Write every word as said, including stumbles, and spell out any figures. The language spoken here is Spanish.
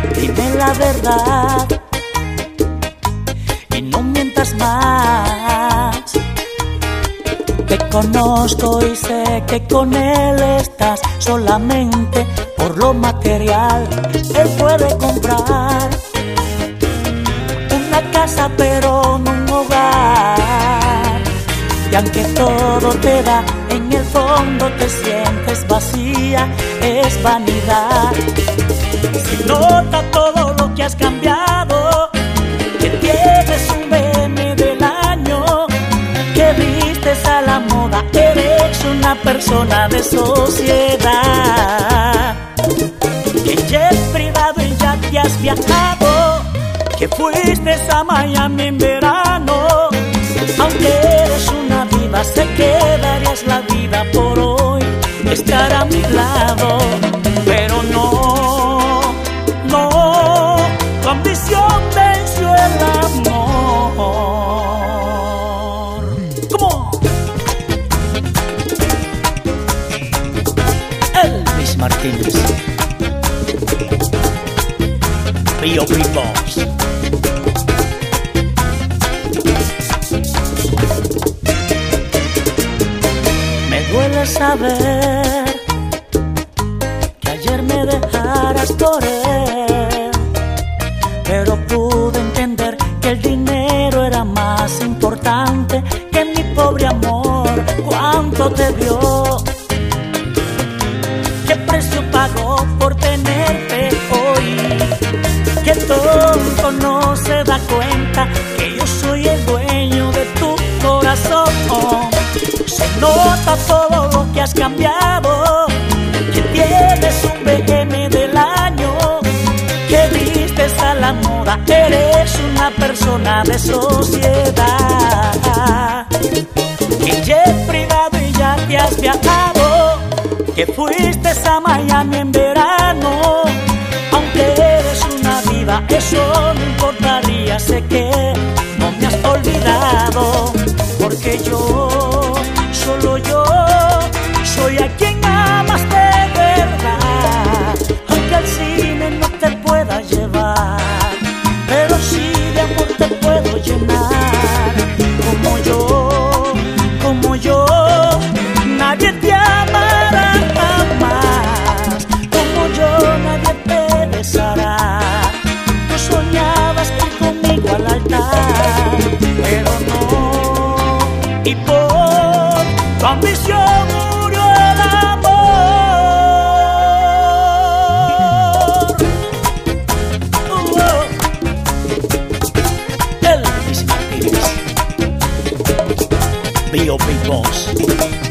dime la verdad y no mientas más. Te conozco y sé que con él estás solamente por lo material. Él puede comprar una casa pero no un hogar, y aunque todo te da, en el fondo te sientes vacía, es vanidad. Se nota todo lo que has cambiado, que tienes un B M del año, que vistes a la moda, eres una persona de sociedad, que jet privado y ya te has viajado, que fuiste a Miami en verano. Aunque eres una diva, sé que darías la vida por hoy estar a mi lado, pero no, no, tu ambición venció el amor. ¿Cómo? Elvis Martínez, B O P Boss. Duele saber que ayer me dejaras por él, pero pude entender que el dinero era más importante que mi pobre amor. ¿Cuánto te dio? ¿Qué precio pagó por tenerte hoy? ¿Qué tonto no se da cuenta que yo soy el dueño de tu corazón? Se nota todo lo que has cambiado, que tienes un B M del año, que vistes a la moda, eres una persona de sociedad, que jet privado y ya te has viajado, que fuiste a Miami en verano. Aunque eres una diva, eso no importaría, sé que no me has olvidado, porque yo, solo yo, soy a quien amas de verdad. Aunque al cine no te pueda llevar, pero sí de amor te puedo llenar. Como yo, como yo, nadie te amará jamás. Como yo, nadie te besará. Tú soñabas ir conmigo al altar, pero no, y por tu ambición murió el amor. Uh -oh. Elvis Martínez, B O P Boss.